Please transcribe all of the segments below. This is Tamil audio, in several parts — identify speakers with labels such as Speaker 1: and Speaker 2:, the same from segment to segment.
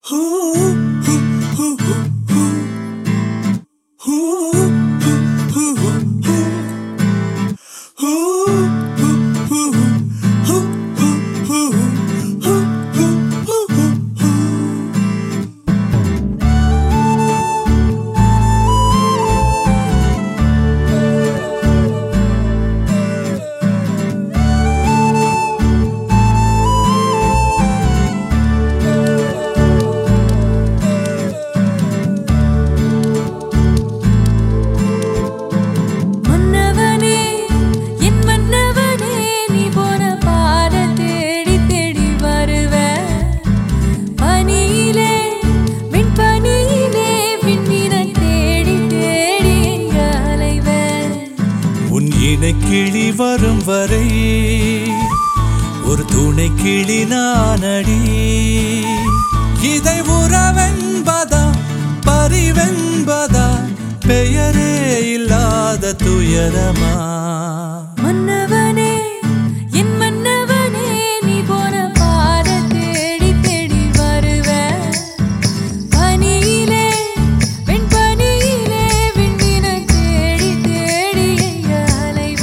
Speaker 1: கிளி வரும் வரை ஒரு துணை கிளி நானடி. இதை உறவென்பதா பரிவென்பதா பெயரே இல்லாத துயரமா?
Speaker 2: மன்னவனே என் மன்னவனே, நீ போன பாத தேடி தேடி வருவ. பனியிலே வெண் பனியிலே விண்ணின தேடி தேடி எங்க அலைவ.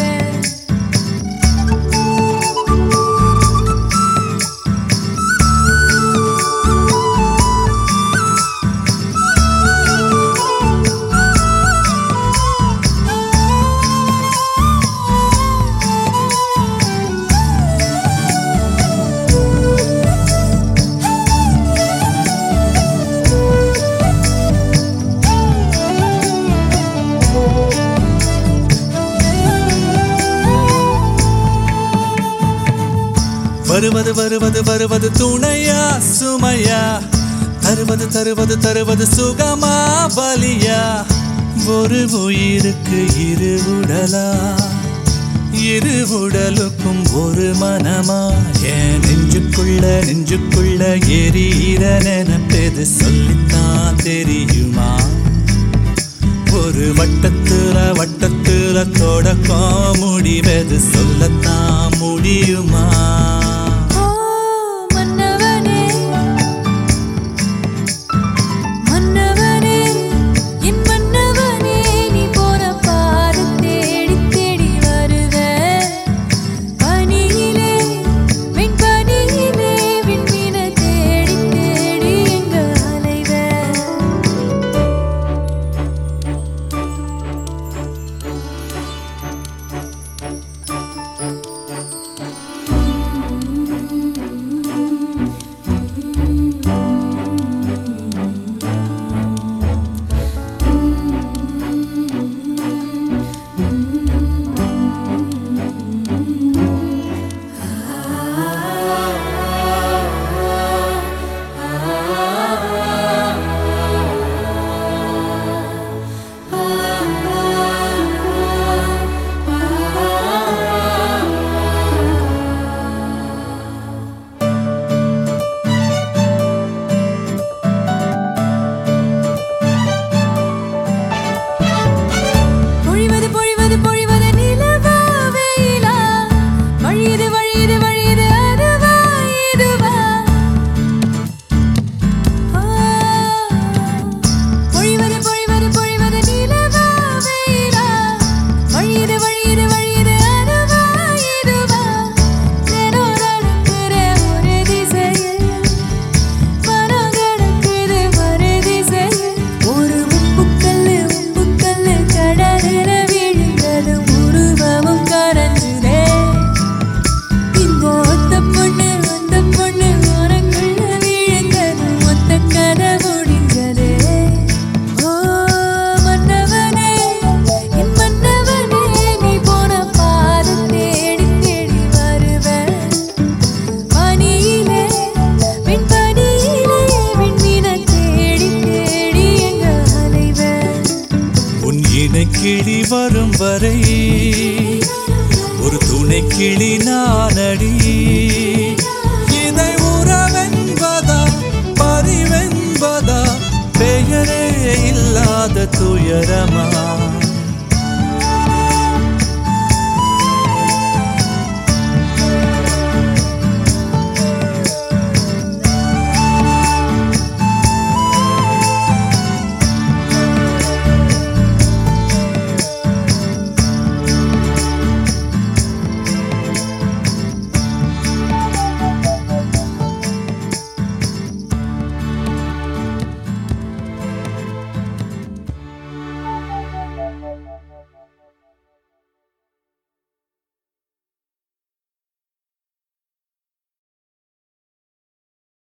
Speaker 1: வருவது வருவது வருவது துணையா சுமையா? தருவது தருவது தருவது சுகமா பலியா? ஒரு உயிருக்கு இரு உடலா? இரு உடலுக்கும் ஒரு மனமா? என் நெஞ்சுக்குள்ள நெஞ்சுக்குள்ள எரியிற நினைப்பது சொல்லித்தான் தெரியுமா? ஒரு வட்டத்துல வட்டத்துல தொடக்கம் முடிவது சொல்லத்தான் முடியுமா? கிளி வரும் வரை ஒரு துணை கிளி நானடி. இதை உறவென்பதா பரிவென்பதா பெயரே இல்லாத துயரமா?